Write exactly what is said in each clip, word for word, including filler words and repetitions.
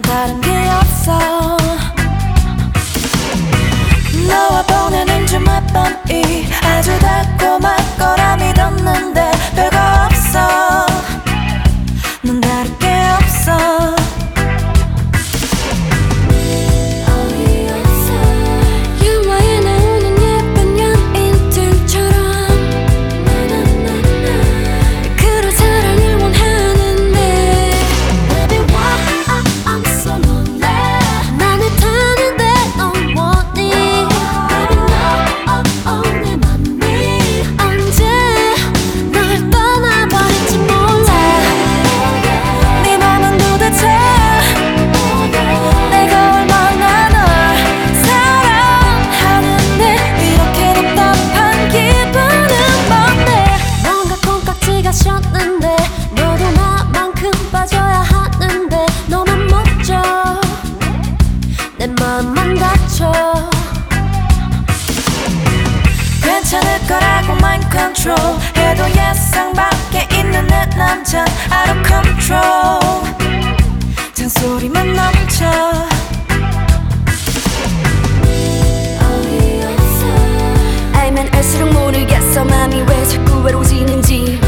다른 게 없어. 너와 보내는 주말 밤이 아주 달콤할 거라 믿었는데 별거 없어. 넌 다를 게 없어. 영화에 나오는 예쁜 연인들처럼 그런 사랑을 원하는데 Baby why I'm so lonely. 나는 타는데 넌 원해. Baby no oh oh 내 맘이 언제 널 떠나버릴지 몰라. 네 맘은 도대체 내가 얼마나 널 사랑하는데 이렇게 답답한 기분은 뭔데. 뭔가 콩깍지가 셨는데 너도 나만큼 빠져야 하는데 너만 멋져 내 맘만 다쳐. 괜찮을 거라고 mind control 해도 예상 밖에 있는 내 남잔 out of control. 잔소리만 넘쳐. 알면 알수록 모르겠어 맘이 왜 자꾸 외로워지는지.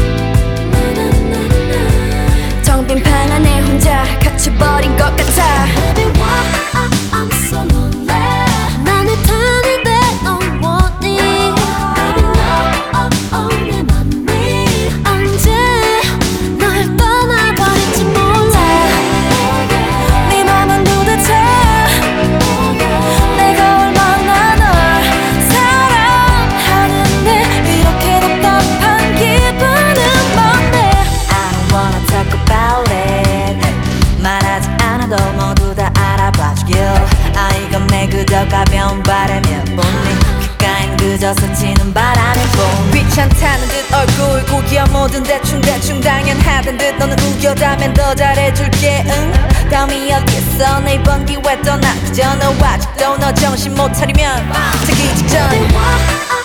텅 빈 방 안에 혼자 갇혀버린 것 같아. Baby why I'm so lonely. 나는 타는데 넌 원해. Baby no oh oh 내 맘이 언제 널 떠나버릴지 몰라. 네 맘은 도대체 내가 얼마나 널 사랑하는데 이렇게 답답한 기분은 뭔데. I don't wanna talk about it. 말하지 않아도 모두 다 알아봐주길. 아 이건 내 그저 가벼운 바람일 뿐이 귓가엔 그저 스치는 바람일 뿐. 귀찮다는 듯 얼굴 구겨 뭐든 대충대충 당연하던 듯 너는 우겨다면 더 잘해줄게. 응 다음이 어딨어 내 이번 기회 떠나 그저 너 아직도 너 정신 못 차리면 자기 직전.